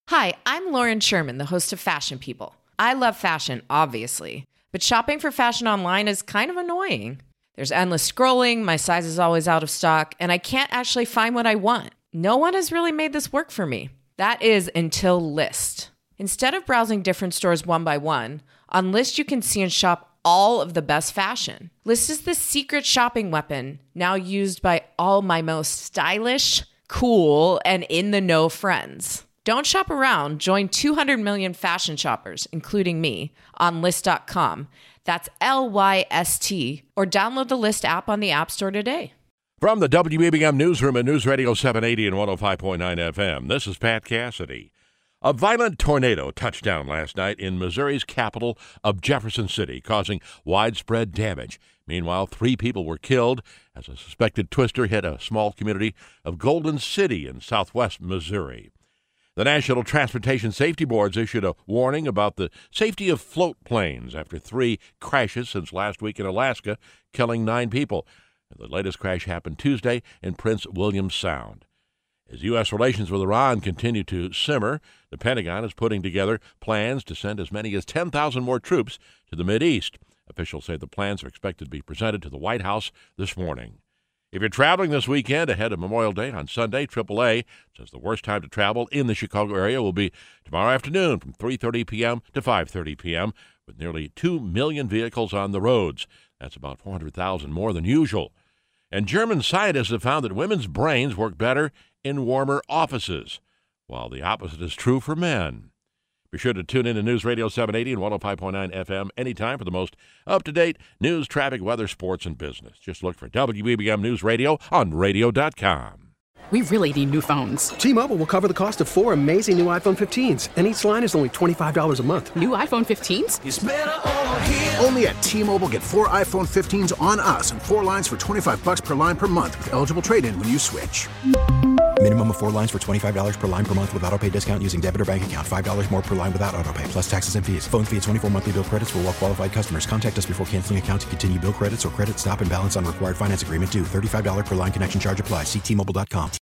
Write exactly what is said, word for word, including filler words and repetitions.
Hi, I'm Lauren Sherman, the host of Fashion People. I love fashion, obviously, but shopping for fashion online is kind of annoying. There's endless scrolling, my size is always out of stock, and I can't actually find what I want. No one has really made this work for me. That is until Lyst. Instead of browsing different stores one by one, on Lyst you can see and shop all of the best fashion. Lyst is the secret shopping weapon, now used by all my most stylish, cool, and in-the-know friends. Don't shop around. Join two hundred million fashion shoppers, including me, on Lyst dot com. That's L Y S T. Or download the Lyst app on the App Store today. From the W B B M Newsroom at News Radio seven eighty and one oh five point nine F M, this is Pat Cassidy. A violent tornado touched down last night in Missouri's capital of Jefferson City, causing widespread damage. Meanwhile, three people were killed as a suspected twister hit a small community of Golden City in southwest Missouri. The National Transportation Safety Boards issued a warning about the safety of float planes after three crashes since last week in Alaska, killing nine people. The latest crash happened Tuesday in Prince William Sound. As U S relations with Iran continue to simmer, the Pentagon is putting together plans to send as many as ten thousand more troops to the Mideast. Officials say the plans are expected to be presented to the White House this morning. If you're traveling this weekend ahead of Memorial Day on Sunday, triple A says the worst time to travel in the Chicago area will be tomorrow afternoon from three thirty p.m. to five thirty p.m. with nearly two million vehicles on the roads. That's about four hundred thousand more than usual. And German scientists have found that women's brains work better in warmer offices, while the opposite is true for men. Be sure to tune in to News Radio seven eighty and one oh five point nine F M anytime for the most up-to-date news, traffic, weather, sports, and business. Just look for W B B M News Radio on radio dot com. We really need new phones. T-Mobile will cover the cost of four amazing new iPhone fifteens, and each line is only twenty-five dollars a month. New iPhone fifteens? It's better over here. Only at T-Mobile, get four iPhone fifteens on us and four lines for twenty-five dollars per line per month with eligible trade-in when you switch. Minimum of four lines for twenty-five dollars per line per month with autopay discount using debit or bank account. five dollars more per line without autopay, plus taxes and fees. Phone fee at twenty-four monthly bill credits for well-qualified customers. Contact us before canceling account to continue bill credits or credit stop and balance on required finance agreement due. thirty-five dollars per line connection charge applies. See T Mobile dot com.